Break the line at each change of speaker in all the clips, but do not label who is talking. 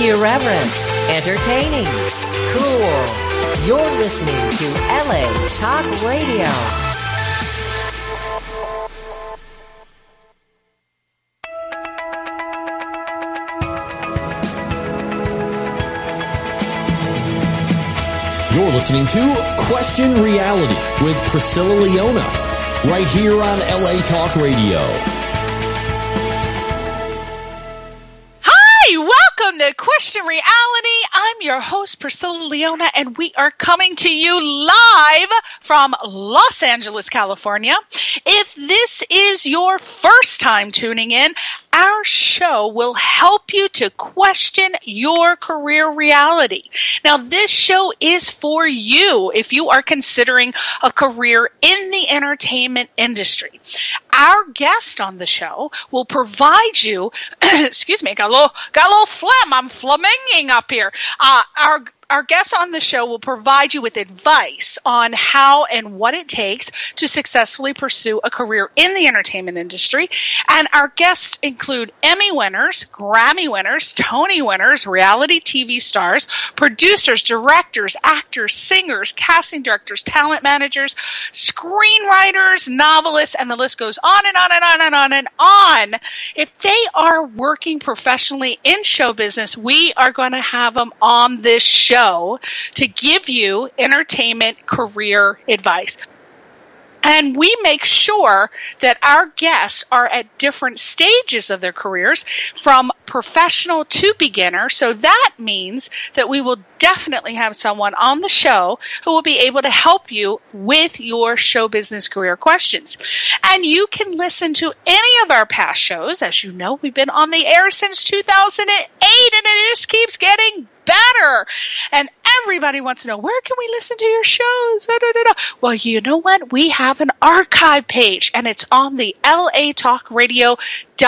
Irreverent, entertaining, cool. You're listening to LA Talk Radio.
You're listening to Question Reality with Priscilla Leona, right here on LA Talk Radio.
Hi, welcome to Question Reality. I'm your host, Priscilla Leona, and we are coming to you live from Los Angeles, California. If this is your first time tuning in, our show will help you to question your career reality. Now, this show is for you if you are considering a career in the entertainment industry. Our guest on the show will provide you, excuse me, got a little phlegm. I'm flaminging up here. Our guest on the show will provide you with advice on how and what it takes to successfully pursue a career in the entertainment industry. And our guests include Emmy winners, Grammy winners, Tony winners, reality TV stars, producers, directors, actors, singers, casting directors, talent managers, screenwriters, novelists, and the list goes on and on and on and on and on. If they are working professionally in show business, we are going to have them on this show to give you entertainment career advice. And we make sure that our guests are at different stages of their careers, from professional to beginner. So that means that we will definitely have someone on the show who will be able to help you with your show business career questions. And you can listen to any of our past shows. As you know, we've been on the air since 2008, and it just keeps getting better. And everybody wants to know, where can we listen to your shows? Well, you know what? We have an archive page, and it's on the latalkradio.com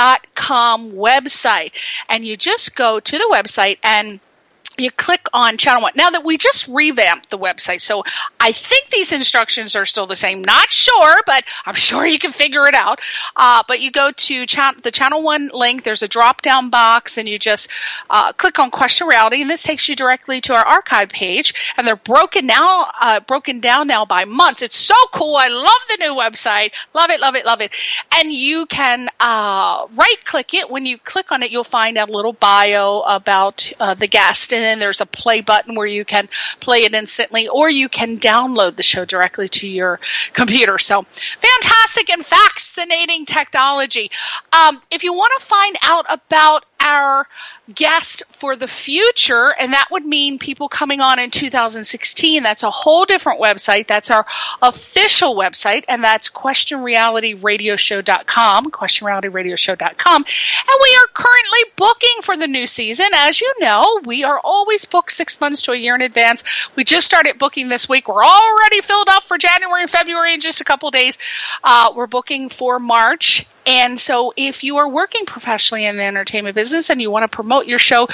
website. And you just go to the website and you click on Channel 1. Now that we just revamped the website, so I think these instructions are still the same. Not sure, but I'm sure you can figure it out. But you go to the Channel 1 link. There's a drop-down box, and you just click on Question Reality, and this takes you directly to our archive page. And they're broken down now by months. It's so cool. I love the new website. Love it, love it, love it. And you can right-click it. When you click on it, you'll find a little bio about the guest, and then there's a play button where you can play it instantly, or you can download the show directly to your computer. So fantastic and fascinating technology. If you want to find out about our guest for the future, and that would mean people coming on in 2016, that's a whole different website. That's our official website, and that's questionrealityradioshow.com, questionrealityradioshow.com. And we are currently booking for the new season. As you know, we are always booked 6 months to a year in advance. We just started booking this week. We're already filled up for January and February in just a couple days. We're booking for March. And so if you are working professionally in the entertainment business and you want to promote yourself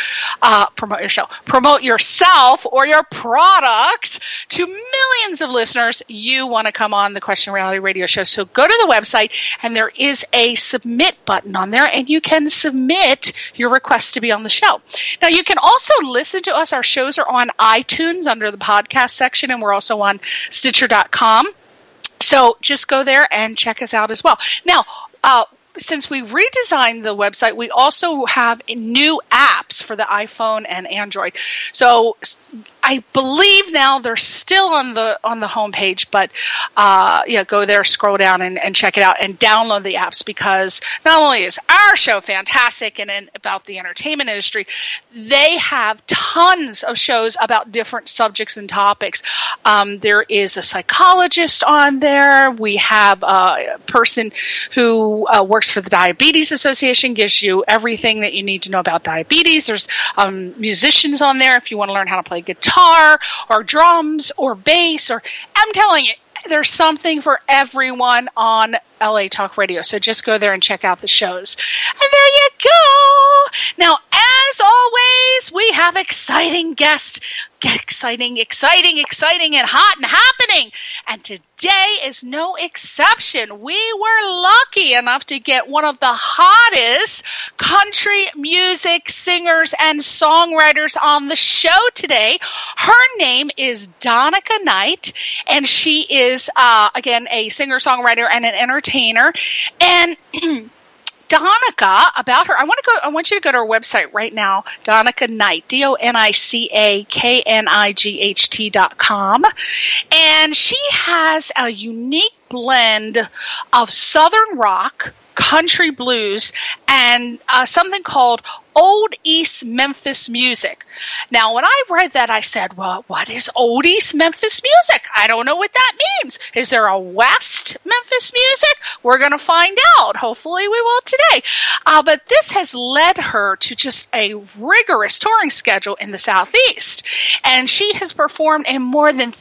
or your products to millions of listeners, you want to come on the Question Reality Radio Show. So go to the website, and there is a submit button on there, and you can submit your request to be on the show. Now, you can also listen to us. Our shows are on iTunes under the podcast section, and we're also on Stitcher.com. So just go there and check us out as well. Now, since we redesigned the website, we also have new apps for the iPhone and Android. So I believe now they're still on the homepage, but go there, scroll down, and check it out, and download the apps, because not only is our show fantastic and about the entertainment industry, they have tons of shows about different subjects and topics. There is a psychologist on there. We have a person who works for the Diabetes Association, gives you everything that you need to know about diabetes. There's musicians on there if you want to learn how to play guitar or drums or bass, or I'm telling you, there's something for everyone on LA Talk Radio. So just go there and check out the shows. And there you go. Now, as always, we have exciting guests. Exciting, and hot and happening. And today is no exception. We were lucky enough to get one of the hottest country music singers and songwriters on the show today. Her name is Donica Knight, and she is, again, a singer-songwriter and an entertainer. And Donica, about her, I want you to go to her website right now, Donica Knight, DONICAKNIGHT.com. And she has a unique blend of Southern rock, country blues, and something called Old East Memphis music. Now, when I read that, I said, well, what is Old East Memphis music? I don't know what that means. Is there a West Memphis music? We're going to find out. Hopefully we will today. But this has led her to just a rigorous touring schedule in the Southeast. And she has performed in more than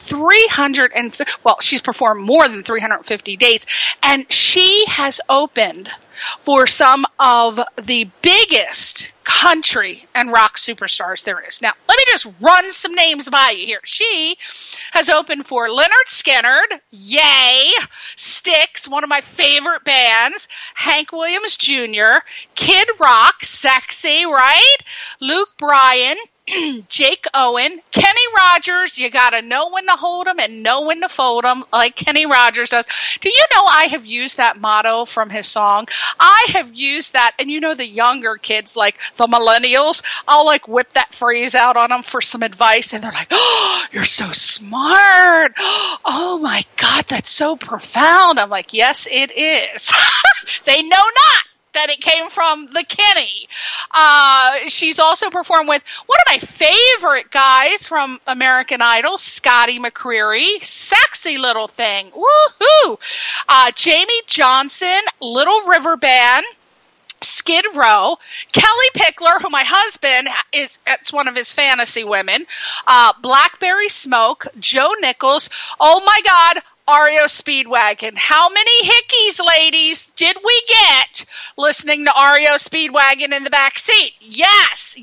350 dates. And she has opened for some of the biggest country and rock superstars there is. Now, let me just run some names by you here. She has opened for Lynyrd Skynyrd, yay, Styx, one of my favorite bands, Hank Williams Jr., Kid Rock, sexy, right? Luke Bryan, Jake Owen, Kenny Rogers. You got to know when to hold them and know when to fold them, like Kenny Rogers does. Do you know I have used that motto from his song? I have used that, and you know the younger kids, like the millennials, I'll like whip that phrase out on them for some advice, and they're like, oh, you're so smart. Oh my God, that's so profound. I'm like, yes, it is. They know not that it came from the Kenny. She's also performed with one of my favorite guys from American Idol, Scotty McCreery. Sexy little thing. Woohoo! Jamie Johnson, Little River Band, Skid Row, Kelly Pickler, who my husband it's one of his fantasy women, Blackberry Smoke, Joe Nichols. Oh my God, REO Speedwagon. How many hickeys, ladies, did we get listening to REO Speedwagon in the back seat? Yes,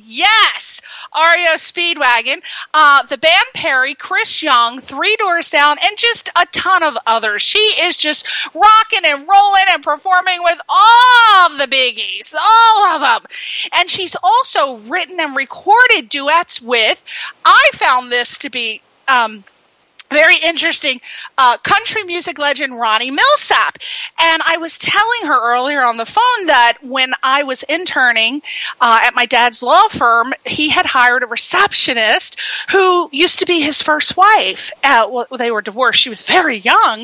REO Speedwagon. The Band Perry, Chris Young, Three Doors Down, and just a ton of others. She is just rocking and rolling and performing with all the biggies, all of them. And she's also written and recorded duets with, I found this to be very interesting, country music legend Ronnie Millsap. And I was telling her earlier on the phone that when I was interning at my dad's law firm, he had hired a receptionist who used to be his first wife. Well, they were divorced. She was very young,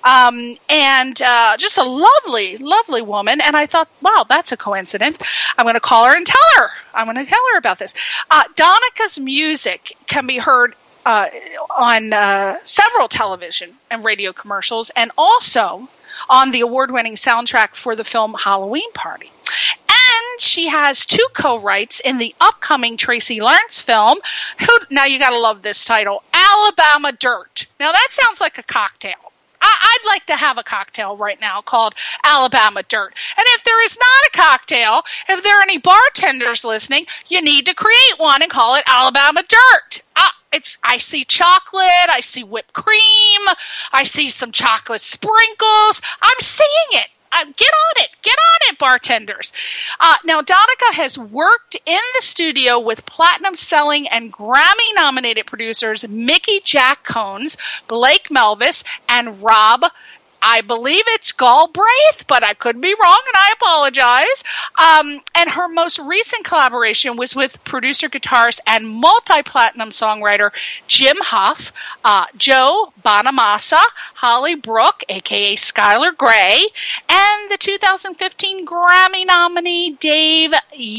and just a lovely, lovely woman. And I thought, wow, that's a coincidence. I'm going to call her and tell her. I'm going to tell her about this. Donica's music can be heard on several television and radio commercials, and also on the award-winning soundtrack for the film Halloween Party. And she has 2 co-writes in the upcoming Tracy Lawrence film. Now you got to love this title, Alabama Dirt. Now that sounds like a cocktail. I'd like to have a cocktail right now called Alabama Dirt. And if there is not a cocktail, if there are any bartenders listening, you need to create one and call it Alabama Dirt. I see chocolate, I see whipped cream, I see some chocolate sprinkles. I'm seeing it. Get on it, bartenders. Now, Donica has worked in the studio with platinum-selling and Grammy-nominated producers Mickey Jack Cones, Blake Melvis, and Rob, I believe it's Galbraith, but I could be wrong, and I apologize. And her most recent collaboration was with producer, guitarist, and multi-platinum songwriter Jim Huff, Joe Bonamassa, Holly Brook, a.k.a. Skylar Grey, and the 2015 Grammy nominee Dave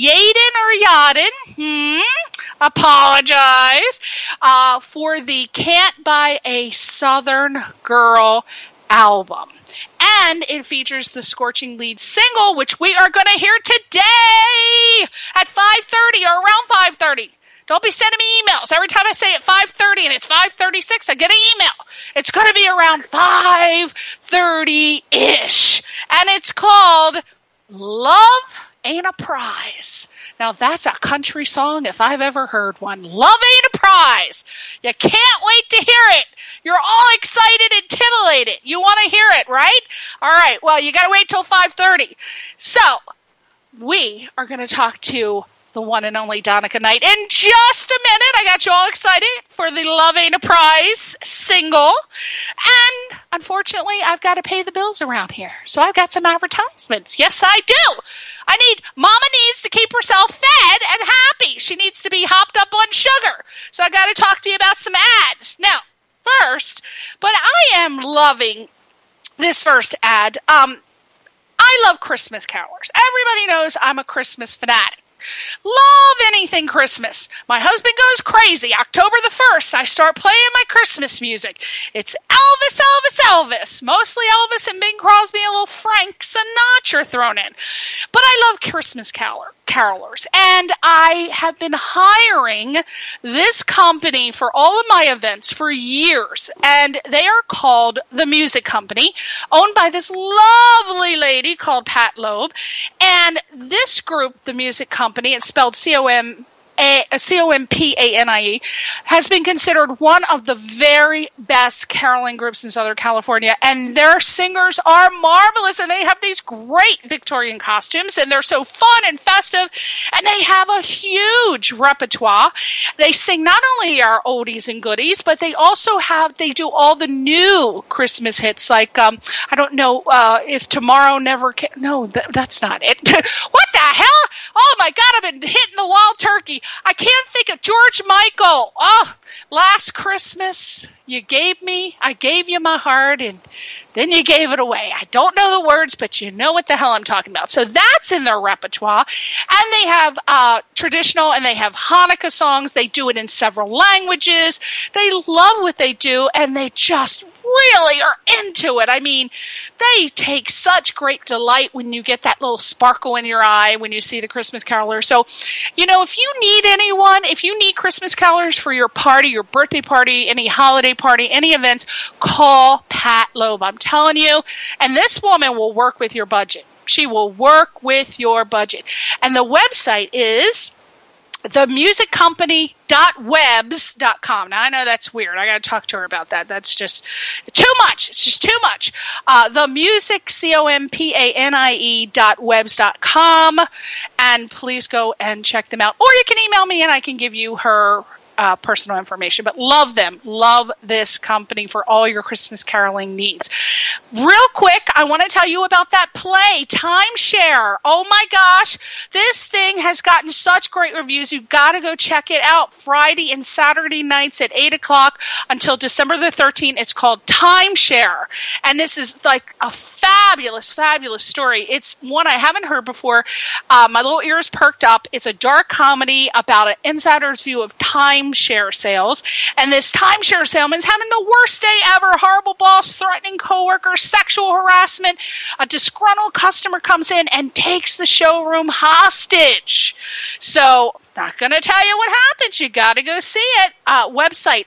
Yadin, apologize, for the Can't Buy a Southern Girl album. And it features the scorching lead single, which we are going to hear today at 5:30 or around 5:30. Don't be sending me emails. Every time I say at 5:30 and it's 5:36, I get an email. It's going to be around 5:30-ish. And it's called Love Ain't a Prize. Now that's a country song if I've ever heard one. Love Ain't a Prize. You can't wait to hear it. You're all excited and titillated. You want to hear it, right? All right. Well, you got to wait till 5:30. So we are going to talk to the one and only Donica Knight in just a minute. I got you all excited for the Love Ain't a Prize single. And unfortunately, I've got to pay the bills around here. So I've got some advertisements. Yes, I do. Mama needs to keep herself fed and happy. She needs to be hopped up on sugar. So I got to talk to you about some ads. Now, first, but I am loving this first ad. I love Christmas carolers. Everybody knows I'm a Christmas fanatic. Love anything Christmas. My husband goes crazy. October the 1st, I start playing my Christmas music. It's Elvis, Elvis, Elvis. Mostly Elvis and Bing Crosby, a little Frank Sinatra thrown in. But I love Christmas carolers. And I have been hiring this company for all of my events for years. And they are called The Music Company, owned by this lovely lady called Pat Loeb. And this group, The Music Company, it's spelled Companie, has been considered one of the very best caroling groups in Southern California, and their singers are marvelous, and they have these great Victorian costumes, and they're so fun and festive, and they have a huge repertoire. They sing not only our oldies and goodies, but they also they do all the new Christmas hits, like, I don't know, If Tomorrow Never Came. No, that's not it. What the hell? Oh my God, I've been hitting the wild turkey. I can't think of George Michael. Oh, Last Christmas, I gave you my heart, and then you gave it away. I don't know the words, but you know what the hell I'm talking about. So that's in their repertoire. And they have traditional, and they have Hanukkah songs. They do it in several languages. They love what they do, and they just really are into it. I mean, they take such great delight when you get that little sparkle in your eye when you see the Christmas caroler. So, if you need anyone, if you need Christmas carolers for your party, your birthday party, any holiday party, any events, call Pat Loeb. I'm telling you. And this woman will work with your budget. She will work with your budget. And the website is themusiccompany.webs.com. Now, I know that's weird. I got to talk to her about that. That's just too much. It's just too much. Companie.webs.com. And please go and check them out. Or you can email me and I can give you her personal information. But love them. Love this company for all your Christmas caroling needs. Real quick, I want to tell you about that play, Timeshare. Oh my gosh, this thing has gotten such great reviews. You've got to go check it out. Friday and Saturday nights at 8 o'clock until December the 13th. It's called Timeshare. And this is like a fabulous, fabulous story. It's one I haven't heard before. My little ears perked up. It's a dark comedy about an insider's view of timeshare sales. And this timeshare salesman's having the worst day ever. Horrible boss, threatening coworkers, sexual harassment. A disgruntled customer comes in and takes the showroom hostage. So, not going to tell you what happens. You got to go see it. Website,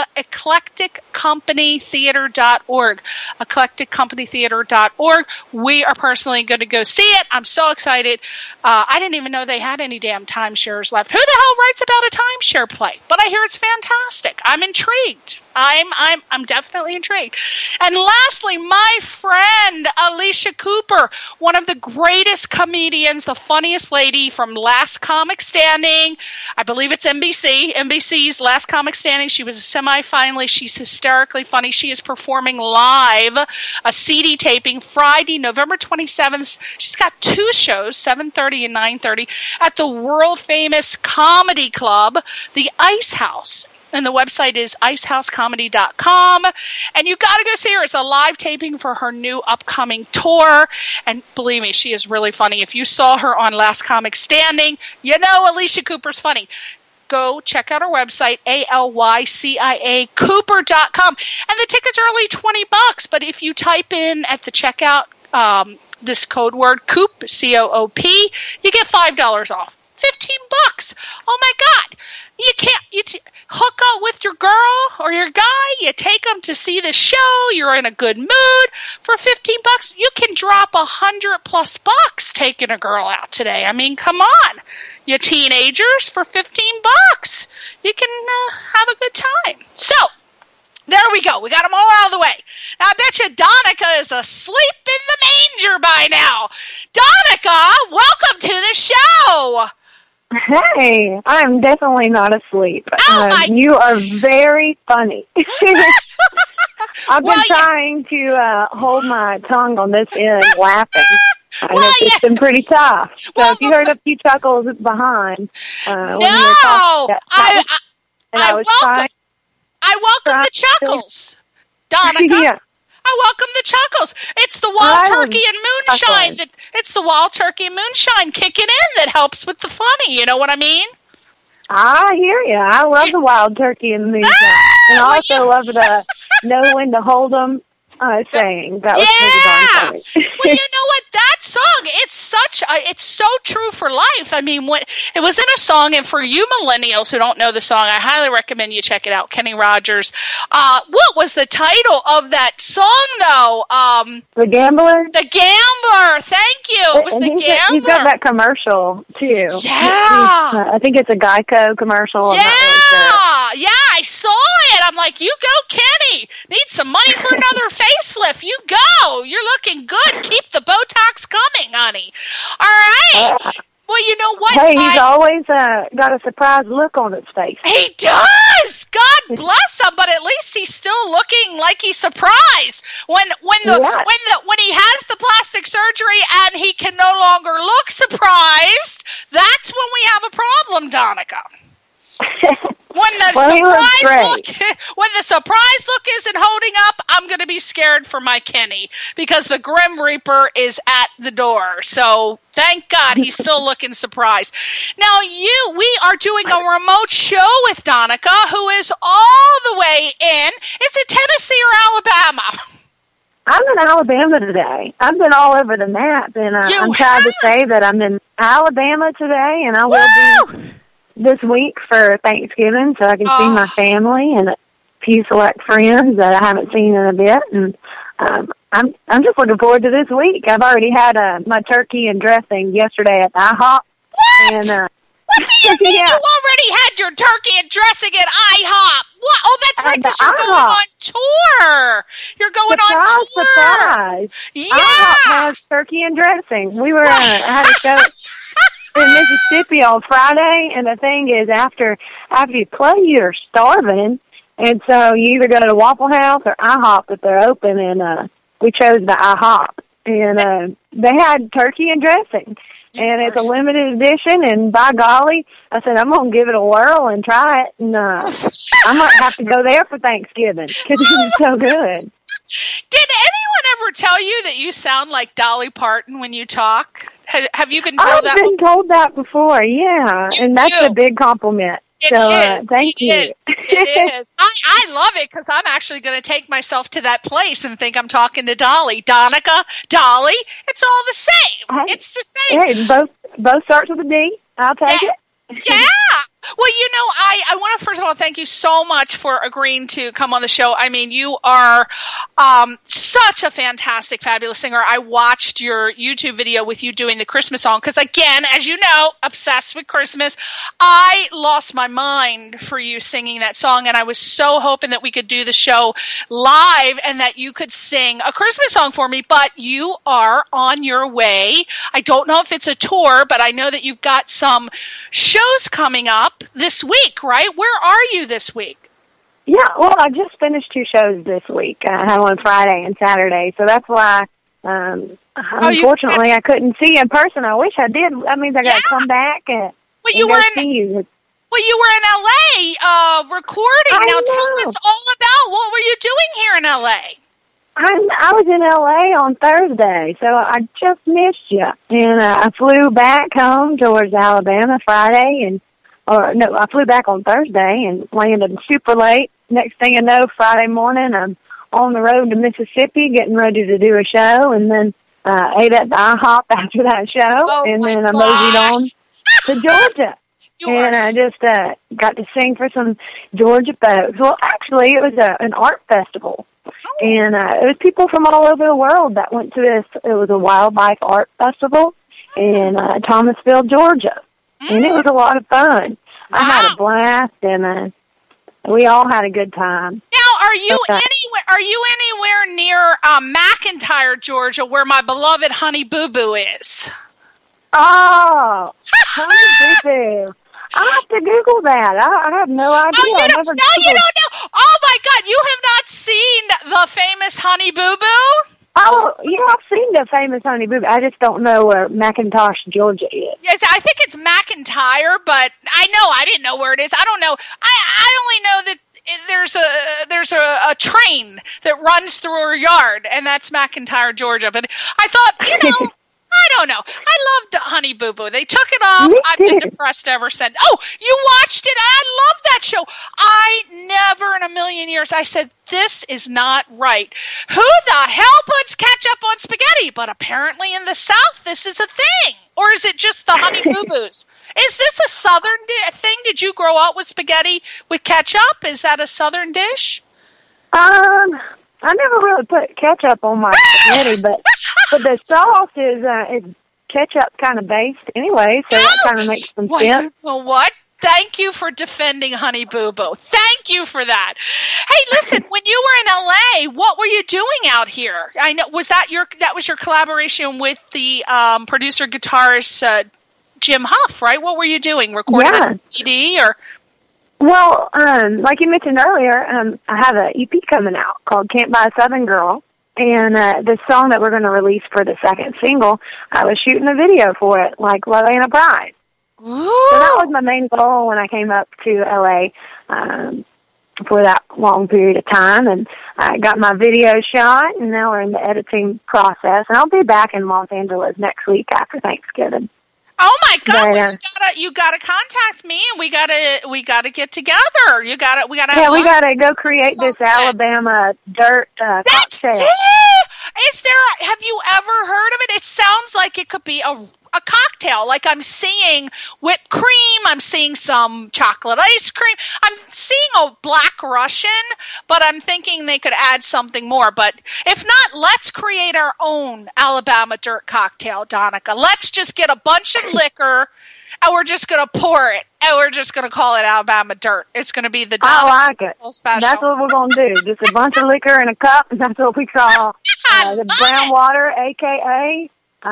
eclecticcompanytheater.org. eclecticcompanytheater.org. We are personally going to go see it. I'm so excited. I didn't even know they had any damn timeshares left. Who the hell writes about a timeshare play? But I hear it's fantastic. I'm intrigued. I'm definitely intrigued. And lastly, my friend Alicia Cooper, one of the greatest comedians, the funniest lady from Last Comic Standing. I believe it's NBC's Last Comic Standing. She was a semi-finalist. She's hysterically funny. She is performing live a CD taping Friday, November 27th. She's got 2 shows, 7:30 and 9:30, at the world-famous comedy club, the Ice House. And the website is icehousecomedy.com. And you got to go see her. It's a live taping for her new upcoming tour. And believe me, she is really funny. If you saw her on Last Comic Standing, you know Alicia Cooper's funny. Go check out our website, ALYCIA Cooper.com. And the tickets are only $20. But if you type in at the checkout this code word, COOP, COOP, you get $5 off. $15. Oh my God. You can't, hook up with your girl or your guy, you take them to see the show, you're in a good mood for $15. You can drop $100+ taking a girl out today. I mean, come on, you teenagers, for $15. You can have a good time. So, there we go. We got them all out of the way. Now, I bet you Donica is asleep in the manger by now. Donica, welcome to the show.
Hey, I'm definitely not asleep. You are very funny. I've been trying to hold my tongue on this end laughing. It's been pretty tough. So if you heard a few chuckles behind when you were talking,
I welcome the chuckles, Donica. Yeah. I welcome the chuckles. It's the wild turkey and moonshine. It's the wild turkey and moonshine kicking in that helps with the funny. You know what I mean?
I hear you. I love the wild turkey and the moonshine, and I also love the know when to hold them saying. That was pretty darn funny.
Well, you know what? That song, it's so true for life. I mean, it was in a song, and for you millennials who don't know the song, I highly recommend you check it out. Kenny Rogers. What was the title of that song, though?
The Gambler?
The Gambler. Thank you. It was The Gambler.
He's got that commercial, too.
Yeah.
I think it's a Geico commercial.
Yeah. Yeah, I saw it. I'm like, you go, Kenny. Need some money for another facelift. You go. You're looking good. Keep the Botox coming, honey. All right. Well, you know what?
Hey, he's always got a surprised look on his face.
He does. God bless him. But at least he's still looking like he's surprised when he has the plastic surgery and he can no longer look surprised. That's when we have a problem, Donica. When the surprise look isn't holding up, I'm going to be scared for my Kenny because the Grim Reaper is at the door. So thank God he's still looking surprised. Now we are doing a remote show with Donica, who is all the way in. Is it Tennessee or Alabama?
I'm in Alabama today. I've been all over the map, and I'm proud to say that I'm in Alabama today, and I will be this week for Thanksgiving, so I can see my family and a few select friends that I haven't seen in a bit. And I'm just looking forward to this week. I've already had my turkey and dressing yesterday at IHOP.
What? And, what do you mean you already had your turkey and dressing at IHOP? What? Oh, that's right, because you're going on tour. You're going on tour.
Surprise.
Yeah.
IHOP has turkey and dressing. We were I had a show in Mississippi on Friday, and the thing is, after you play, you're starving, and so you either go to Waffle House or IHOP if they're open, and we chose the IHOP, and they had turkey and dressing, and it's a limited edition, and by golly, I said, I'm going to give it a whirl and try it, and I might have to go there for Thanksgiving, because it was so good.
Did anyone ever tell you that you sound like Dolly Parton when you talk? Have you been told that?
I've been told that before, yeah, and that's a big compliment.
It is.
Thank you.
It is. I love it because I'm actually going to take myself to that place and think I'm talking to Dolly. Donica, Dolly, it's all the same. It's the same.
Hey, both starts with a D. I'll take it.
Yeah. Well, you know, I want to first of all thank you so much for agreeing to come on the show. I mean, you are such a fantastic, fabulous singer. I watched your YouTube video with you doing the Christmas song because, again, as you know, obsessed with Christmas. I lost my mind for you singing that song, and I was so hoping that we could do the show live and that you could sing a Christmas song for me, but you are on your way. I don't know if it's a tour, but I know that you've got some shows coming up this week, right? Where are you this week?
Yeah, well, I just finished 2 shows this week. I had one Friday and Saturday, so that's why, unfortunately, I couldn't see you in person. I wish I did. That means I got to come back and see you.
Well, you were in L.A. Recording. Now tell us all about what were you doing here in L.A.?
I was in L.A. on Thursday, so I just missed you. And I flew back home towards Alabama Friday, I flew back on Thursday and landed super late. Next thing I know, Friday morning, I'm on the road to Mississippi getting ready to do a show, and then ate at the IHOP after that show, and then I moseyed on to Georgia. And I just got to sing for some Georgia folks. Well, actually, it was an art festival. And it was people from all over the world that went to this. It was a wildlife art festival in Thomasville, Georgia. And it was a lot of fun. I had a blast, and we all had a good time.
Now, are you anywhere near McIntyre, Georgia, where my beloved Honey Boo Boo is?
Oh, Honey Boo Boo. I have to Google that. I have no idea.
You don't know. Oh, my God. You have not seen the famous Honey Boo Boo?
Oh, yeah, I've seen the famous Honey Boo Boo. I just don't know where McIntosh, Georgia is.
Yes, I think it's McIntyre, but I didn't know where it is. I don't know. I only know that there's a train that runs through her yard, and that's McIntyre, Georgia. But I thought, I don't know. I loved Honey Boo Boo. They took it off. I've been depressed ever since. Oh, you watched it? I love that show. I never in a million years, I said, this is not right. Who the hell puts ketchup on spaghetti? But apparently in the South, this is a thing. Or is it just the Honey Boo Boos? Is this a Southern thing? Did you grow up with spaghetti with ketchup? Is that a Southern dish?
I never really put ketchup on my spaghetti, but the sauce is ketchup kind of based anyway, so that kind of makes some sense.
So what? Thank you for defending Honey Boo Boo. Thank you for that. Hey, listen, when you were in LA, what were you doing out here? I know was that was your collaboration with the producer guitarist Jim Huff, right? What were you doing? Recording a CD or?
Well, like you mentioned earlier, I have an EP coming out called Can't Buy a Southern Girl. And the song that we're going to release for the second single, I was shooting a video for it, like Love Ain't a Prize.
Ooh.
So that was my main goal when I came up to L.A. For that long period of time. And I got my video shot, and now we're in the editing process. And I'll be back in Los Angeles next week after Thanksgiving.
Oh my God! Well, you gotta contact me, and we gotta get together. We gotta
go create this Alabama dirt cocktail.
Is there? Have you ever heard of it? It sounds like it could be a cocktail. Like I'm seeing whipped cream, I'm seeing some chocolate ice cream, I'm seeing a Black Russian, but I'm thinking they could add something more. But if not, let's create our own Alabama dirt cocktail, Donica. Let's just get a bunch of liquor, and we're just going to pour it, and we're just going to call it Alabama dirt. It's going to be the Donica
I like it.
Special.
That's what we're going to do. Just a bunch of liquor in a cup, and that's what we call the brown water, a.k.a.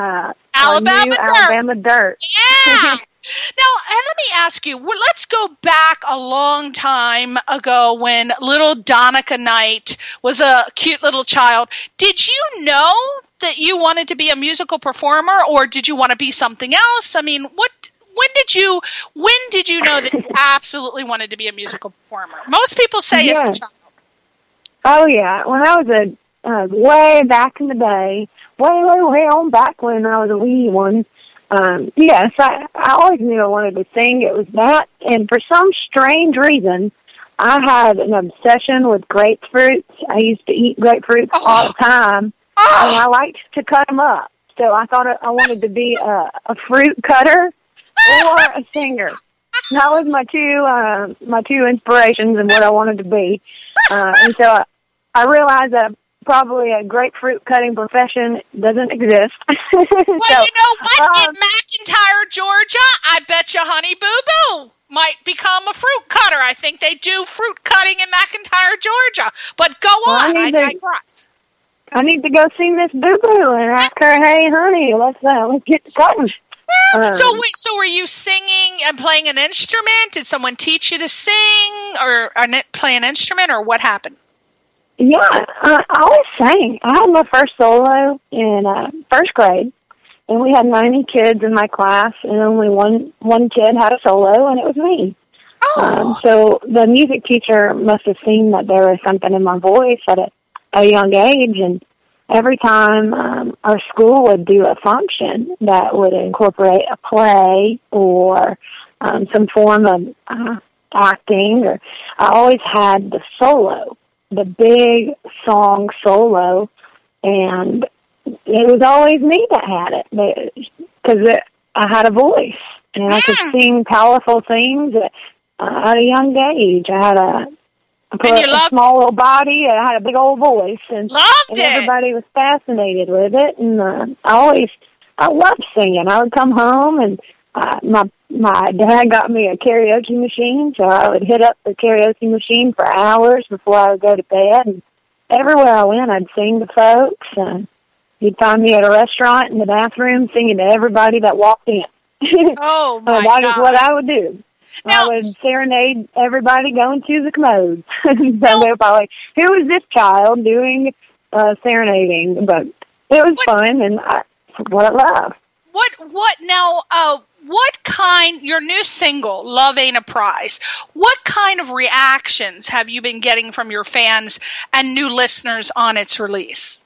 Alabama dirt.
Yeah. Now, let me ask you, let's go back a long time ago when little Donica Knight was a cute little child. Did you know that you wanted to be a musical performer, or did you want to be something else? I mean, when did you know that you absolutely wanted to be a musical performer? Most people say as a child. Oh, yeah.
When I was way back in the day, way on back when I was a wee one, yes, I always knew I wanted to sing. It was that, and for some strange reason, I had an obsession with grapefruits. I used to eat grapefruits all the time, and I liked to cut them up. So I thought I wanted to be a fruit cutter or a singer. That was my two inspirations and what I wanted to be. And so I realized that probably a grapefruit cutting profession doesn't exist.
Well, you know what? In McIntyre, Georgia, I bet you Honey Boo Boo might become a fruit cutter. I think they do fruit cutting in McIntyre, Georgia. But go on. I digress.
I need to go see Miss Boo Boo and ask her, hey, honey, let's get to cutting.
So were you singing and playing an instrument? Did someone teach you to sing or play an instrument, or what happened?
Yeah, I always sang. I had my first solo in first grade, and we had 90 kids in my class, and only one kid had a solo, and it was me. So the music teacher must have seen that there was something in my voice at a young age, and every time our school would do a function that would incorporate a play or some form of acting, or I always had the solo, the big song solo, and it was always me that had it because I had a voice, and I could sing powerful things at a young age. I had a small little body. I had a big old voice, and everybody was fascinated with it. And I loved singing. I would come home, and my dad got me a karaoke machine, so I would hit up the karaoke machine for hours before I would go to bed. And everywhere I went, I'd sing to folks. You'd find me at a restaurant in the bathroom singing to everybody that walked in.
Oh, my God.
That is what I would do. Now, I would serenade everybody going to the commode. So they were probably, who is this child doing serenading? But it was fun, and what I love.
What kind, your new single, Love Ain't a Prize, what kind of reactions have you been getting from your fans and new listeners on its release?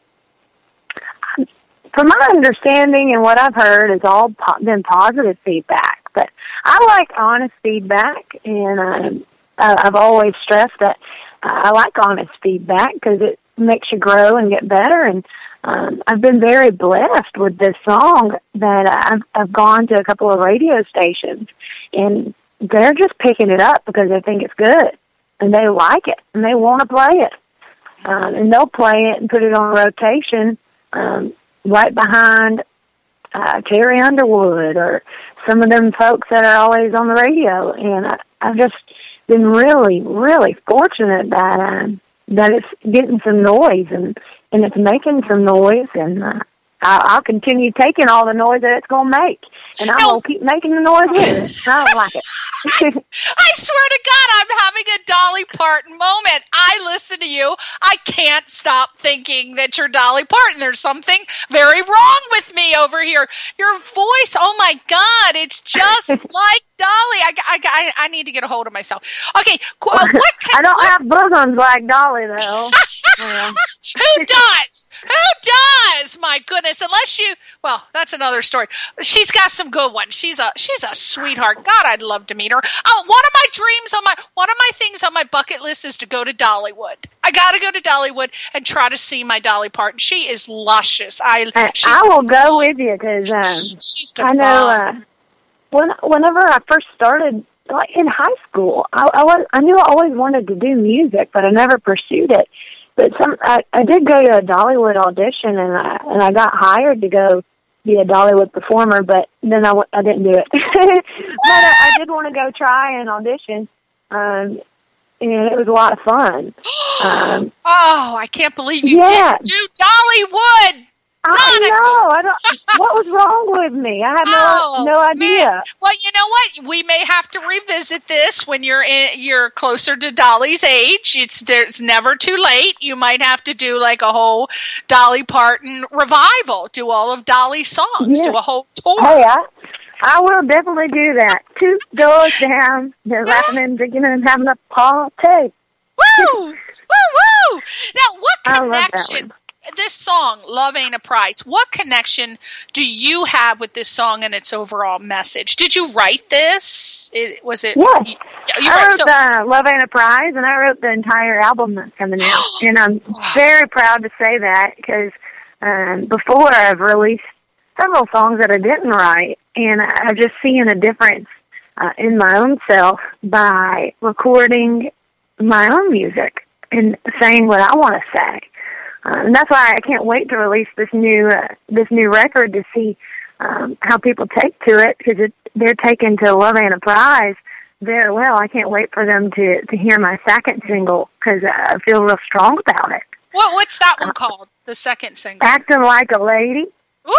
From my understanding and what I've heard, it's all been positive feedback. But I like honest feedback, and I've always stressed that I like honest feedback because it makes you grow and get better. And I've been very blessed with this song that I've gone to a couple of radio stations, and they're just picking it up because they think it's good, and they like it, and they want to play it. And they'll play it and put it on rotation right behind Carrie Underwood or some of them folks that are always on the radio. And I've just been really, really fortunate that it's getting some noise and it's making some noise, and I'll continue taking all the noise that it's going to make, and I'm going to keep making the noise with it. I don't like it.
I swear to God, I'm having a Dolly Parton moment. I listen to you. I can't stop thinking that you're Dolly Parton. There's something very wrong with me over here. Your voice, oh my God, it's just like Dolly. I need to get a hold of myself. Okay,
I don't have bosoms like Dolly, though.
Who does? Who does? My goodness, well, that's another story. She's got some good ones. She's a sweetheart. God, I'd love to meet her. Oh, one of my things on my bucket list is to go to Dollywood. I got to go to Dollywood and try to see my Dolly Parton. She is luscious. I
will go with you because I know whenever I first started, like in high school, I knew I always wanted to do music, but I never pursued it. But I did go to a Dollywood audition, and I got hired to go be a Dollywood performer, but then I didn't do it. But I did want to go try an audition, and it was a lot of fun.
I can't believe you didn't do Dollywood.
I know. What was wrong with me? I have no idea.
Man. Well, you know what? We may have to revisit this when you're closer to Dolly's age. It's never too late. You might have to do like a whole Dolly Parton revival. Do all of Dolly's songs. Yeah. Do a whole tour.
Hey, I will definitely do that. 2 doors down. They're laughing and drinking and having a party.
Woo! Woo! Woo! Now, what connection? This song, Love Ain't a Prize, what connection do you have with this song and its overall message? Did you write this?
Yes. I wrote Love Ain't a Prize, and I wrote the entire album that's coming out. And I'm very proud to say that because before I've released several songs that I didn't write, and I've just seen a difference in my own self by recording my own music and saying what I want to say. And that's why I can't wait to release this new record to see how people take to it, because they're taken to Love Ain't a Prize very well. I can't wait for them to hear my second single because I feel real strong about it.
What's that one called? The second single?
Acting Like a Lady.
Woo!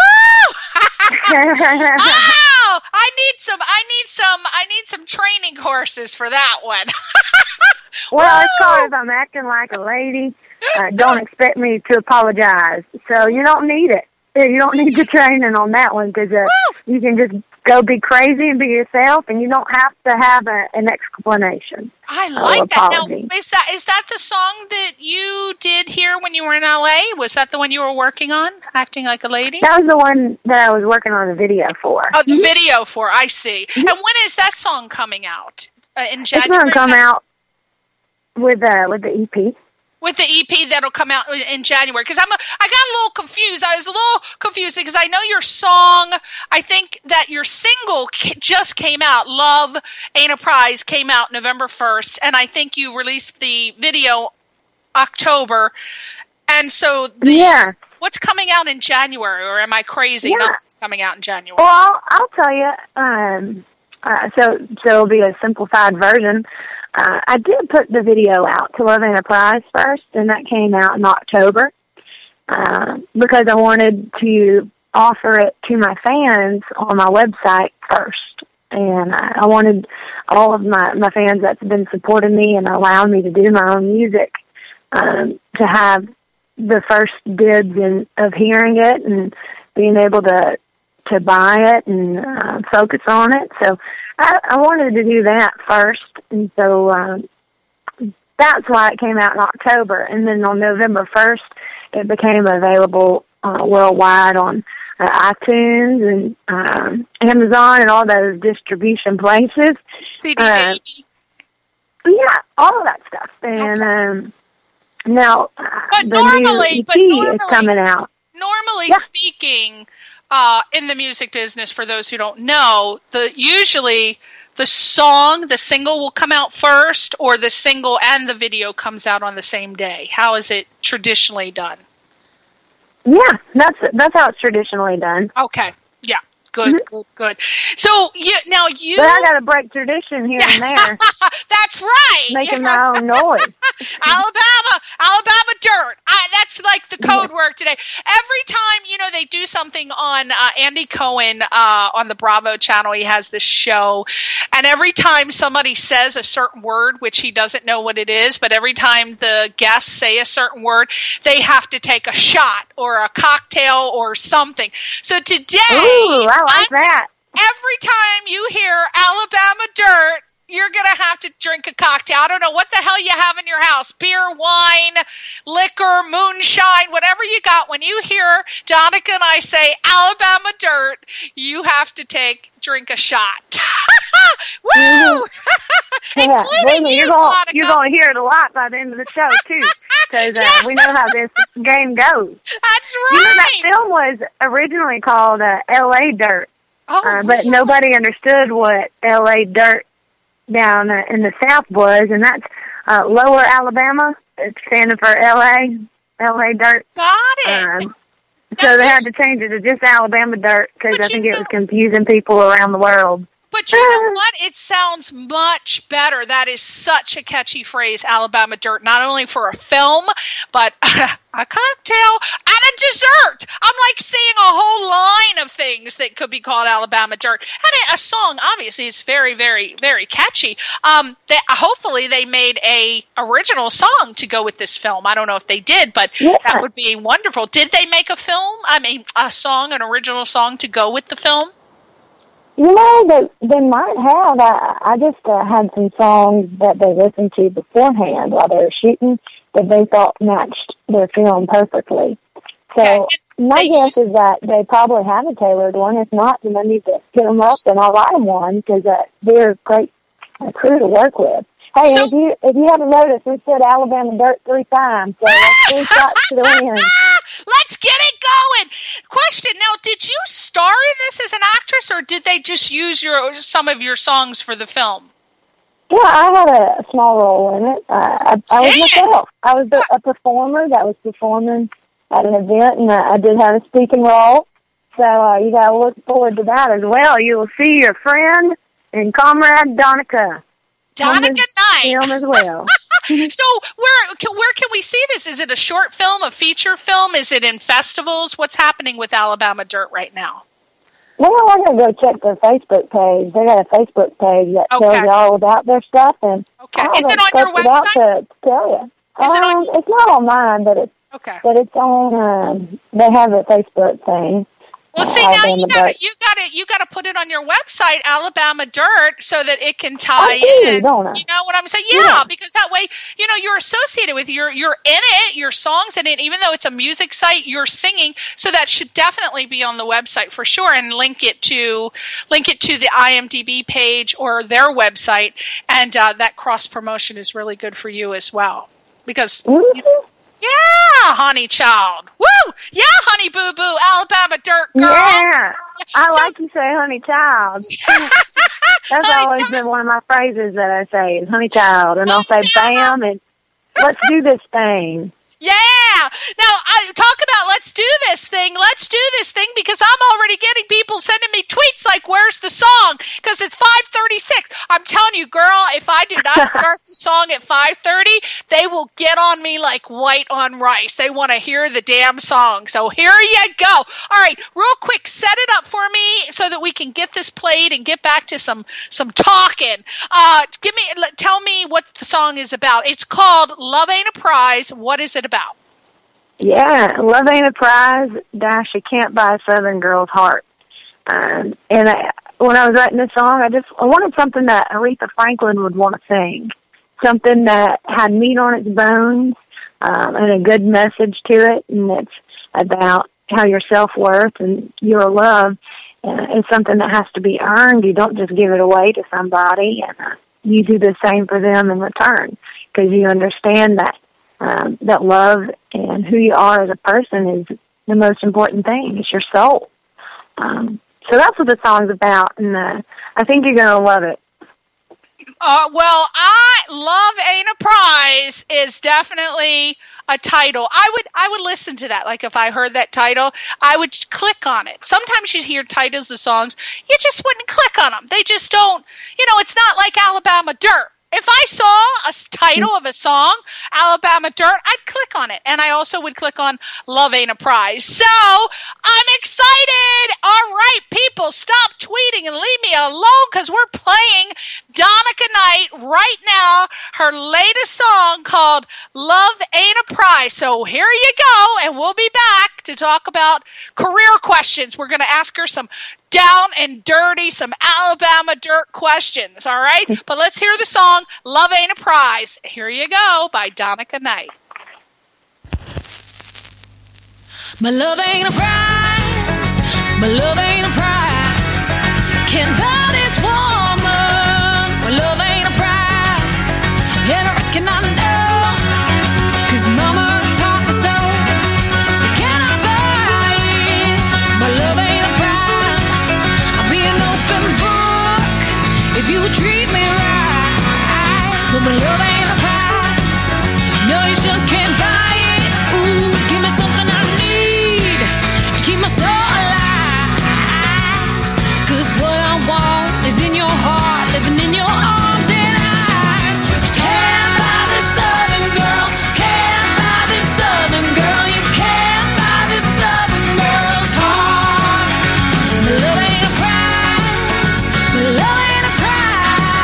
Oh, I need some training courses for that one.
Well, it's called I'm Acting Like a Lady. Don't expect me to apologize. So you don't need it. You don't need the training on that one because you can just go be crazy and be yourself, and you don't have to have an explanation.
I like that. Now, is that the song that you did here when you were in L.A.? Was that the one you were working on, Acting Like a Lady?
That was the one that I was working on the video for.
Oh, the video for, I see. And when is that song coming out? In January?
It's going to come out with the EP.
With the EP that'll come out in January, because I got a little confused. I was a little confused because I know your song. I think that your single just came out. "Love Ain't a Prize" came out November 1st, and I think you released the video October. And so, what's coming out in January? Or am I crazy? Nothing's coming out in January.
Well, I'll tell you. So it'll be a simplified version. I did put the video out to Love Enterprise first, and that came out in October because I wanted to offer it to my fans on my website first. And I wanted all of my fans that's been supporting me and allowing me to do my own music to have the first dibs of hearing it and being able to buy it and focus on it. So I wanted to do that first, and so that's why it came out in October. And then on November 1st, it became available worldwide on iTunes and Amazon and all those distribution places.
CD Baby.
Yeah, all of that stuff. And now the new EP is coming out.
Normally speaking, in the music business, for those who don't know, usually the single will come out first, or the single and the video comes out on the same day. How is it traditionally done?
Yeah, that's how it's traditionally done.
Okay. Yeah. Good. So now you.
But I got to break tradition here and there.
That's right.
Making my own noise.
Alabama dirt. That's like the code word today. Every time, they do something on Andy Cohen on the Bravo channel, he has this show, and every time somebody says a certain word, which he doesn't know what it is, but every time the guests say a certain word, they have to take a shot or a cocktail or something. So today,
ooh, I like that.
Every time you hear Alabama dirt, you're going to have to drink a cocktail. I don't know what the hell you have in your house. Beer, wine, liquor, moonshine, whatever you got. When you hear Donica and I say Alabama dirt, you have to drink a shot. Woo! Including you, Donica.
You're going to hear it a lot by the end of the show, too. Because we know how this game goes.
That's right.
That film was originally called L.A. Dirt. But nobody understood what L.A. Dirt down in the South was, and that's Lower Alabama. It's standing for L.A. Dirt.
Got it.
So they had to change it to just Alabama Dirt because I think it was confusing people around the world.
But you know what? It sounds much better. That is such a catchy phrase, Alabama Dirt, not only for a film, but a cocktail and a dessert. I'm like seeing a whole line of things that could be called Alabama Dirt. And a song, obviously, is very, very, very catchy. Hopefully they made a original song to go with this film. I don't know if they did, but that would be wonderful. Did they make a song, an original song to go with the film?
They might have. I just had some songs that they listened to beforehand while they were shooting that they thought matched their film perfectly. So my guess is that they probably have a tailored one. If not, then I need to hit them up and I'll write them one because they're a great crew to work with. Hey, if you haven't noticed, we said Alabama Dirt 3 times, so that's 3 shots to the wind.
Let's get it going. Question, now, did you star in this as an actress, or did they just use some of your songs for the film?
Yeah, I had a small role in it. I was myself. I was a performer that was performing at an event, and I did have a speaking role. So you got to look forward to that as well. You will see your friend and comrade Donica.
Donica Knight.
Film as well.
So where can we see this? Is it a short film, a feature film? Is it in festivals? What's happening with Alabama Dirt right now?
Well, I'm going to go check their Facebook page. They got a Facebook page that tells you all about their stuff. And
is it on your website?
To tell you. It's not on mine, but it's on. They have a Facebook thing.
Well, see, now you got to put it on your website, Alabama Dirt, so that it can tie in.
Don't I?
You know what I'm saying? Yeah, because that way, you're associated with you're in it, your songs in it. Even though it's a music site, you're singing, so that should definitely be on the website for sure, and link it to the IMDb page or their website, and that cross promotion is really good for you as well. because.
Mm-hmm.
Yeah, honey child. Woo! Yeah, honey boo boo, Alabama dirt girl.
Yeah, I like you say honey child. That's
honey
always
child.
been one of my phrases that I say is honey child. And I'll say bam and let's do this thing.
Yeah. Now, talk about let's do this thing. Let's do this thing because I'm already getting people sending me tweets like, where's the song? Because it's 5:36. I'm telling you, girl, if I do not start the song at 5:30, they will get on me like white on rice. They want to hear the damn song. So here you go. All right, real quick, set it up for me so that we can get this played and get back to some talking. Tell me what the song is about. It's called Love Ain't a Prize. What is it about?
Yeah, love ain't a prize, - you can't buy a Southern girl's heart. When I was writing this song, I wanted something that Aretha Franklin would want to sing, something that had meat on its bones and a good message to it, and it's about how your self-worth and your love is something that has to be earned. You don't just give it away to somebody, and you do the same for them in return because you understand that that love and who you are as a person is the most important thing. It's your soul. So that's what the song's about, and I think you're going to love it.
Well, Love Ain't a Prize is definitely a title. I would listen to that. Like if I heard that title, I would click on it. Sometimes you hear titles of songs, you just wouldn't click on them. They just don't, it's not like Alabama Dirt. If I saw a title of a song, Alabama Dirt, I'd click on it. And I also would click on Love Ain't a Prize. So, I'm excited! All right, people, stop tweeting and leave me alone because we're playing Donica Knight right now, her latest song called Love Ain't a Prize. So, here you go, and we'll be back to talk about career questions. We're going to ask her some down and dirty, some Alabama dirt questions, all right? But let's hear the song, Love Ain't a Prize. Here you go, by Donica Knight.
My love ain't a prize, my love ain't a prize, can't buy this woman. My love ain't a prize, and I reckon I know, 'cause mama taught me so. You cannot buy it. My love ain't a prize, I'll be an open book if you treat me right. But my love ain't a prize, no you sure can't buy it. Ooh, give me something I need to keep my soul alive. 'Cause what I want is in your heart, living in your arms and eyes. But you can't buy this Southern girl, can't buy this Southern girl. You can't buy this Southern girl's heart. My love ain't a prize, my love ain't a prize.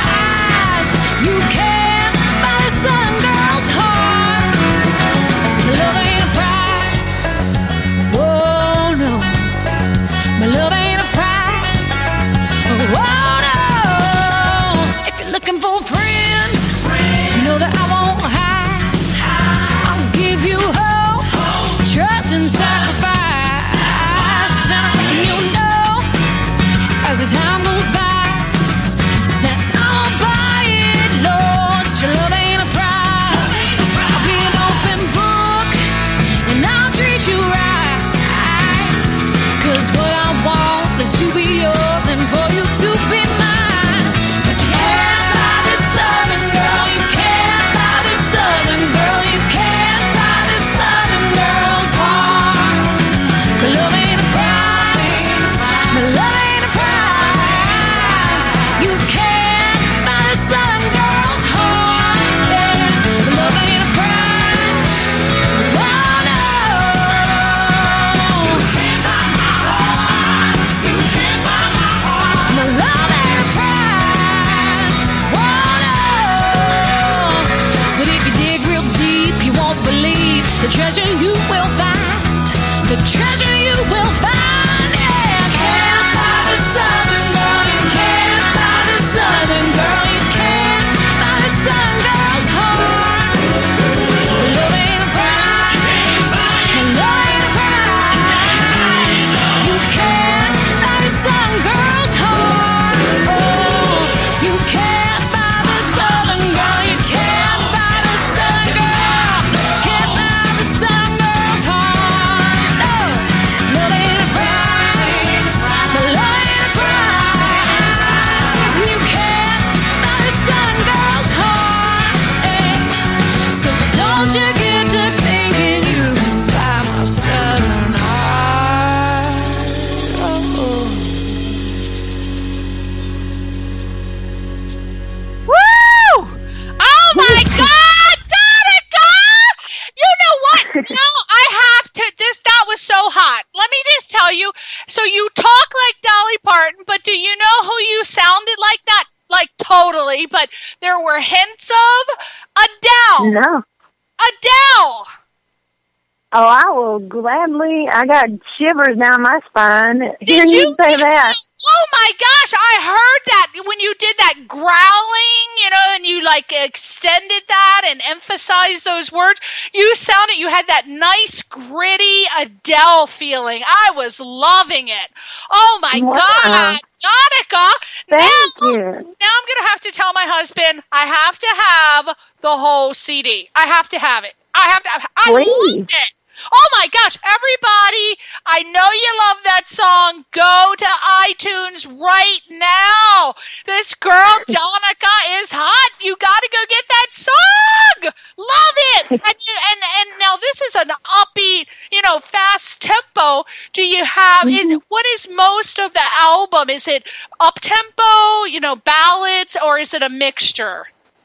but there were hints of Adele.
No.
Adele.
Oh, I will gladly. I got shivers down my spine.
Did you
say that?
Oh my gosh, I heard that when you did that growling, and you like extended that and emphasized those words. You had that nice, gritty Adele feeling. I was loving it. Oh my God, Donica.
Thank you.
Now I'm going to have to tell my husband I have to have the whole CD. I have to have it. I loved it. Oh my gosh, everybody, I know you love that song. Go to iTunes right now. This girl, Donica, is hot. You got to go get that song. Love it. And now this is an upbeat, fast tempo. Do you have, what is most of the album? Is it up-tempo, ballads, or is it a mixture?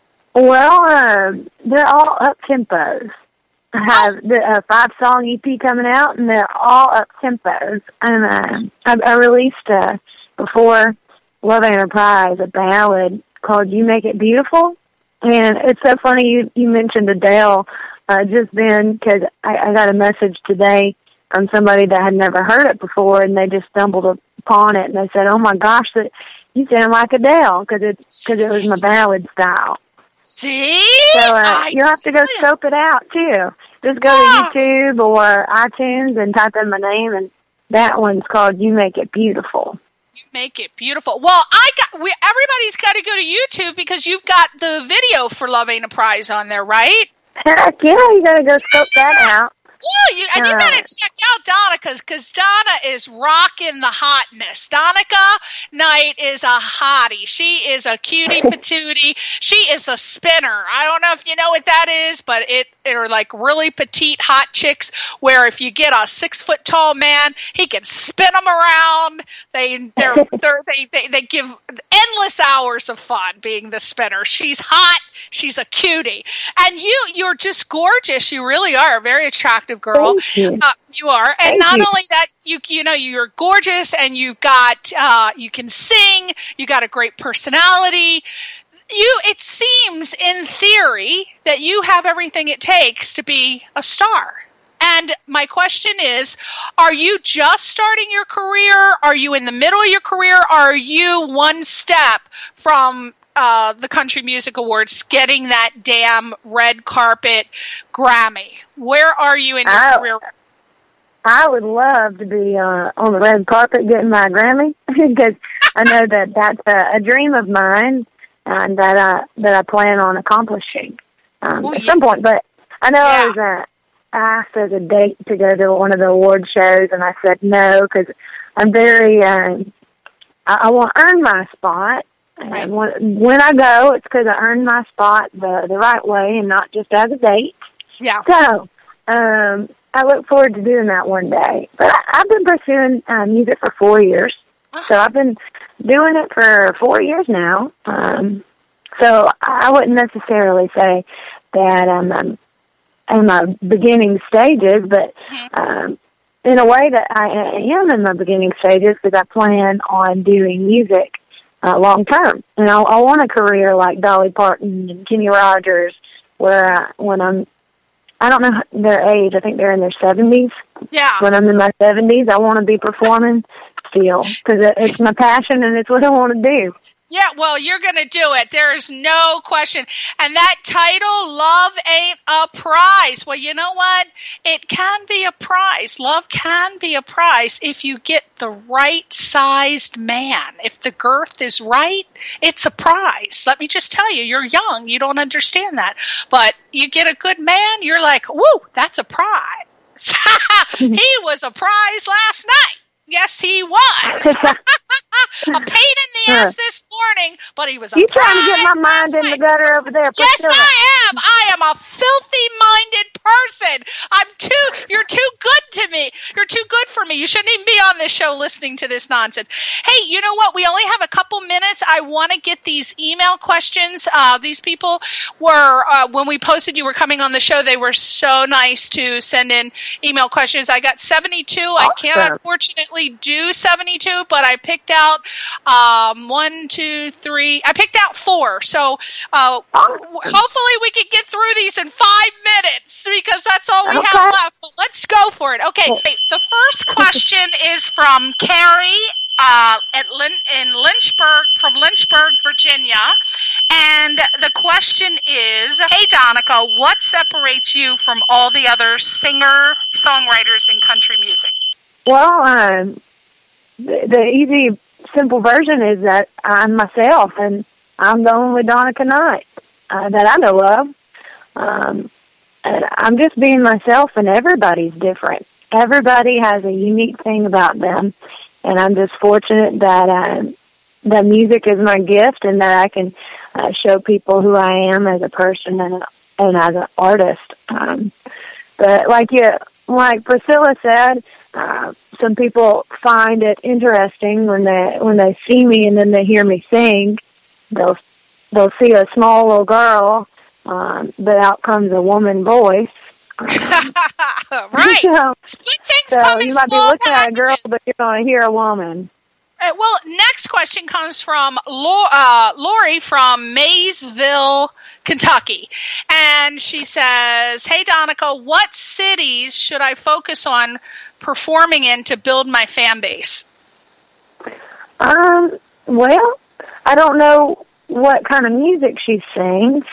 Well, they're all up-tempos. I have a 5-song EP coming out, and they're all up-tempos. And I released, before Love Ain't a Prize, a ballad called You Make It Beautiful. And it's so funny you mentioned Adele just then, because I got a message today from somebody that had never heard it before, and they just stumbled upon it, and they said, oh my gosh, you sound like Adele, because it was my ballad style.
See?
So you'll have to go scope it out, too. Just go to YouTube or iTunes and type in my name, and that one's called You Make It Beautiful.
You Make It Beautiful. Well, everybody's got to go to YouTube because you've got the video for Love Ain't a Prize on there, right?
Heck yeah, you got to go scope that out.
Yeah, you got to check out Donica, because Donna is rocking the hotness. Donica Knight is a hottie. She is a cutie patootie. She is a spinner. I don't know if you know what that is, but they're like really petite hot chicks where if you get a 6-foot-tall man, he can spin them around. They give endless hours of fun being the spinner. She's hot. She's a cutie. And you're just gorgeous. You really are a very attractive girl.
Thank you.
You are. And
Thank
not
you.
only that, you're gorgeous, and you can sing. You got a great personality. It seems in theory that you have everything it takes to be a star. And my question is, are you just starting your career? Are you in the middle of your career? Are you one step from the Country Music Awards getting that damn red carpet Grammy? Where are you in your career?
I would love to be on the red carpet getting my Grammy, because I know that's a dream of mine, and that I plan on accomplishing at some point. But I know I was asked as a date to go to one of the award shows, and I said no, because I'm very I want to earn my spot.
Right.
And when I go, it's because I earned my spot the right way and not just as a date.
Yeah.
So I look forward to doing that one day. But I've been pursuing music for 4 years. So I've been doing it for 4 years now. So I wouldn't necessarily say that I'm in my beginning stages, but in a way that I am in my beginning stages, because I plan on doing music long term. And I want a career like Dolly Parton and Kenny Rogers, where I don't know their age, I think they're in their 70s.
Yeah.
When I'm in my 70s, I want to be performing still, because it's my passion and it's what I want to do.
Yeah, well, you're going to do it. There is no question. And that title, Love Ain't a Prize. Well, you know what? It can be a prize. Love can be a prize if you get the right-sized man. If the girth is right, it's a prize. Let me just tell you, you're young. You don't understand that. But you get a good man, you're like, woo, that's a prize. He was a prize last night. Yes, he was. A pain in the ass this morning, but he was a prize.
You trying to get my mind in the gutter over there,
Yes,
Priscilla.
I am. I am a filthy-minded person. You're too good to me. You're too good for me. You shouldn't even be on this show listening to this nonsense. Hey, you know what? We only have a couple minutes. I want to get these email questions. These people were, when we posted you were coming on the show, they were so nice to send in email questions. I got 72. Awesome. I can't, unfortunately, do 72, but I picked out 1, 2, 2, 3. I picked out 4. So hopefully we can get through these in 5 minutes because that's all we have left. But let's go for it. Okay, the first question is from Carrie in Lynchburg, from Lynchburg, Virginia. And the question is, hey, Donica, what separates you from all the other singer-songwriters in country music?
Well, the easy, simple version is that I'm myself, and I'm the only Donica Knight that I know of. And I'm just being myself, and everybody's different. Everybody has a unique thing about them, and I'm just fortunate that music is my gift and that I can show people who I am as a person and as an artist. But like Priscilla said, some people find it interesting when they see me and then they hear me sing. They'll see a small little girl, but out comes a woman voice.
Right.
So you might be looking at a girl, but you're going to hear a woman.
Well, next question comes from Lori from Maysville, Kentucky. And she says, hey, Donica, what cities should I focus on performing in to build my fan base?
Well, I don't know what kind of music she sings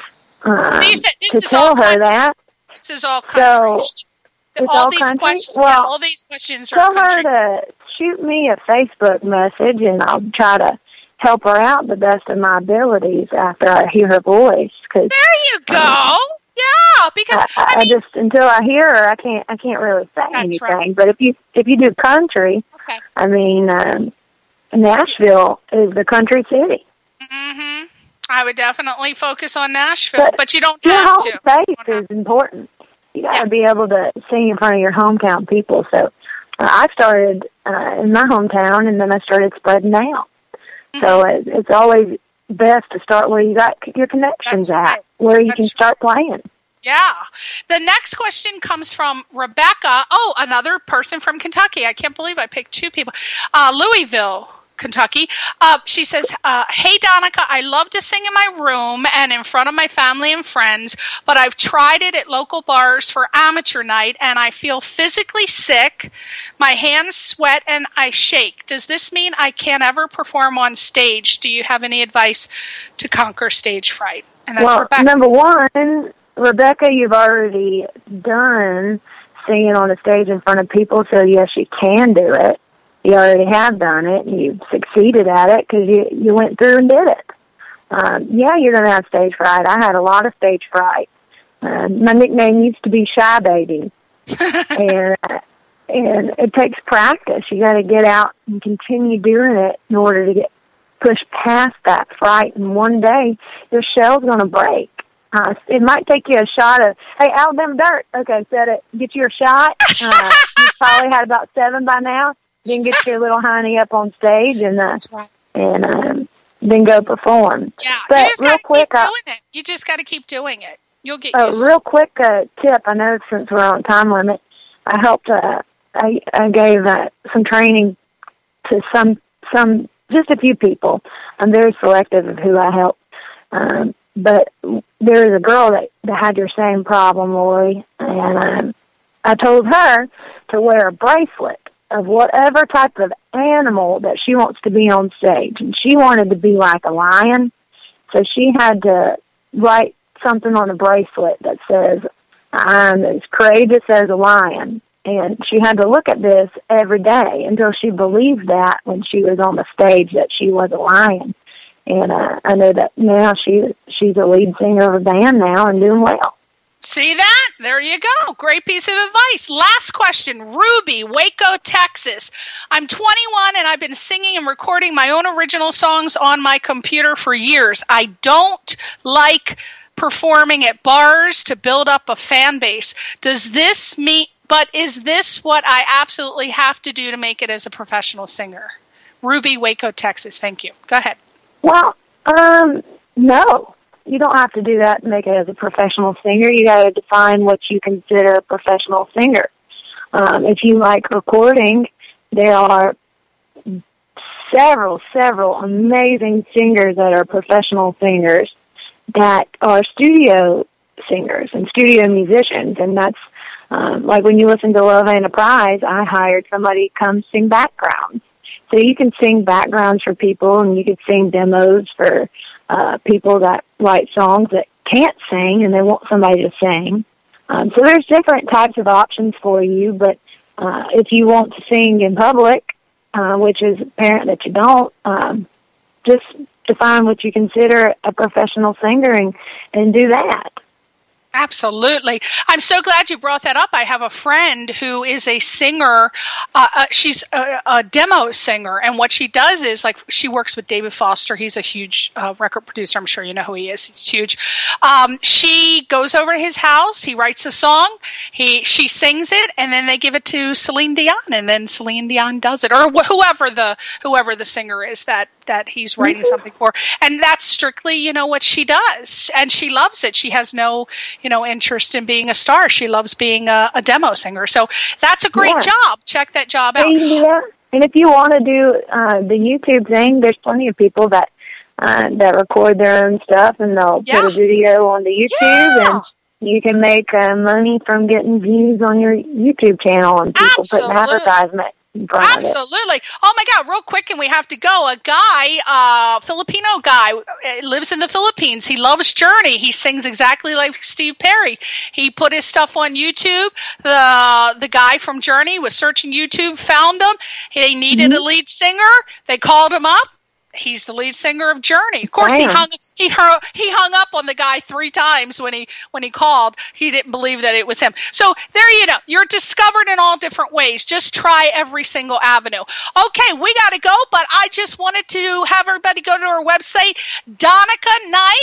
to tell her that.
This is all country.
So all these questions. Well,
all these questions are
tell
country.
her to shoot me a Facebook message, and I'll try to help her out the best of my abilities after I hear her voice. Cause,
there you go. Yeah, because
I just until I hear her, I can't really say anything. Right. But if you do country,
okay.
I mean, Nashville is the country city.
Mm-hmm. I would definitely focus on Nashville, but you don't have to.
Your home base is important. You got to be able to sing in front of your hometown people. So I started in my hometown, and then I started spreading out. Mm-hmm. So it's always best to start where you got your connections at, where you can start playing.
Yeah. The next question comes from Rebecca. Oh, another person from Kentucky. I can't believe I picked 2 people. Louisville, Kentucky. She says, hey, Donica, I love to sing in my room and in front of my family and friends, but I've tried it at local bars for amateur night, and I feel physically sick. My hands sweat, and I shake. Does this mean I can't ever perform on stage? Do you have any advice to conquer stage fright? And that's Rebecca.
Number one, Rebecca, you've already done singing on the stage in front of people, so yes, you can do it. You already have done it, and you've succeeded at it because you went through and did it. Yeah, you're going to have stage fright. I had a lot of stage fright. My nickname used to be Shy Baby, and it takes practice. You got to get out and continue doing it in order to push past that fright. And one day, your shell's going to break. It might take you a shot of, hey, Alabama Dirt. Okay, get you a shot. You've probably had about 7 by now. Then get your little honey up on stage and then go perform.
Yeah,
but
you just
real quick,
keep doing it. You just got to keep doing it. You'll get used
real quick tip. I know since we're on time limit, I helped. I gave some training to some just a few people. I'm very selective of who I help. But there was a girl that had your same problem, Lori, and I told her to wear a bracelet of whatever type of animal that she wants to be on stage. And she wanted to be like a lion, so she had to write something on a bracelet that says, I'm as courageous as a lion. And she had to look at this every day until she believed that when she was on the stage that she was a lion. And I know that now she's a lead singer of a band now and doing well.
See that? There you go. Great piece of advice. Last question. Ruby, Waco, Texas. I'm 21 and I've been singing and recording my own original songs on my computer for years. I don't like performing at bars to build up a fan base. Does this mean, but is this what I absolutely have to do to make it as a professional singer? Ruby, Waco, Texas. Thank you. Go ahead.
Well, no. You don't have to do that to make it as a professional singer. You got to define what you consider a professional singer. If you like recording, there are several amazing singers that are professional singers that are studio singers and studio musicians, and that's like when you listen to Love Ain't a Prize, I hired somebody to come sing backgrounds. So you can sing backgrounds for people, and you can sing demos for people that write songs that can't sing and they want somebody to sing. So there's different types of options for you, but if you want to sing in public, which is apparent that you don't, just define what you consider a professional singer and do that.
Absolutely. I'm so glad you brought that up. I have a friend who is a singer. She's a demo singer. And what she does is, like, she works with David Foster. He's a huge record producer. I'm sure you know who he is. He's huge. She goes over to his house. He writes a song. She sings it, and then they give it to Celine Dion, and then Celine Dion does it, or whoever the singer is that he's writing something for. And that's strictly, what she does. And she loves it. She has no, interest in being a star. She loves being a demo singer. So that's a great job. Check that job out.
Yeah. And if you want to do the YouTube thing, there's plenty of people that record their own stuff, and they'll put a video on the YouTube, and you can make money from getting views on your YouTube channel and people putting advertisement.
Absolutely. Oh my God, real quick, and we have to go. A guy, Filipino guy, lives in the Philippines. He loves Journey. He sings exactly like Steve Perry. He put his stuff on YouTube. The guy from Journey was searching YouTube, found him. They needed a lead singer. They called him up. He's the lead singer of Journey. Of course, he hung up on the guy 3 times when he called. He didn't believe that it was him. So there you go. You're discovered in all different ways. Just try every single avenue. Okay, we got to go, but I just wanted to have everybody go to our website, Donica Knight,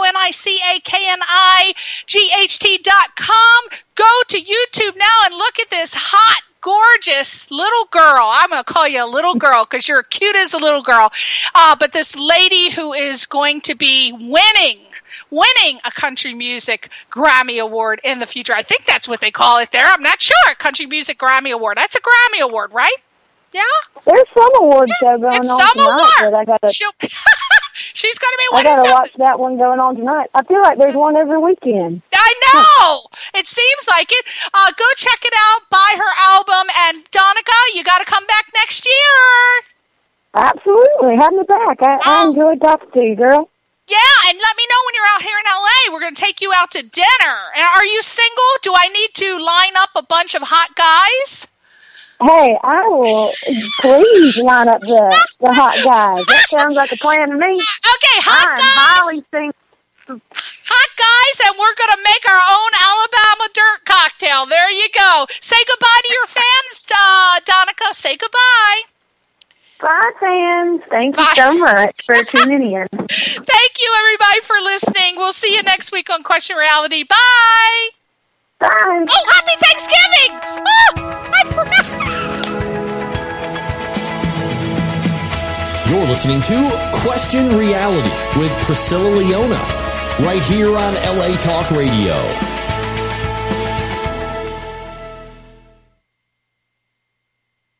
DONICAKNIGHT.com. Go to YouTube now and look at this hot, gorgeous little girl. I'm going to call you a little girl because you're cute as a little girl. But this lady who is going to be winning a country music Grammy Award in the future. I think that's what they call it there. I'm not sure. Country Music Grammy Award. That's a Grammy Award, right? Yeah?
There's some award show going on tonight. But
she's going to be winning.
I got to watch that one going on tonight. I feel like there's one every weekend.
I know. It seems like it. Go check it out. Buy her album. And Donica, you got to come back next year.
Absolutely. Have me back. I enjoyed talking to you, girl.
Yeah, and let me know when you're out here in L.A. We're going to take you out to dinner. And are you single? Do I need to line up a bunch of hot guys?
Hey, I will please line up the hot guys. That sounds like a plan to me.
Okay, hot guys.
I'm highly single.
Hot guys, and we're going to make our own Alabama dirt cocktail. There you go. Say goodbye to your fans, Donica. Say goodbye.
Bye, fans. Thank you so much for tuning in.
Thank you, everybody, for listening. We'll see you next week on Question Reality. Bye.
Bye.
Oh, happy Thanksgiving. Oh, I forgot.
You're listening to Question Reality with Priscilla Leona, right here on LA Talk Radio.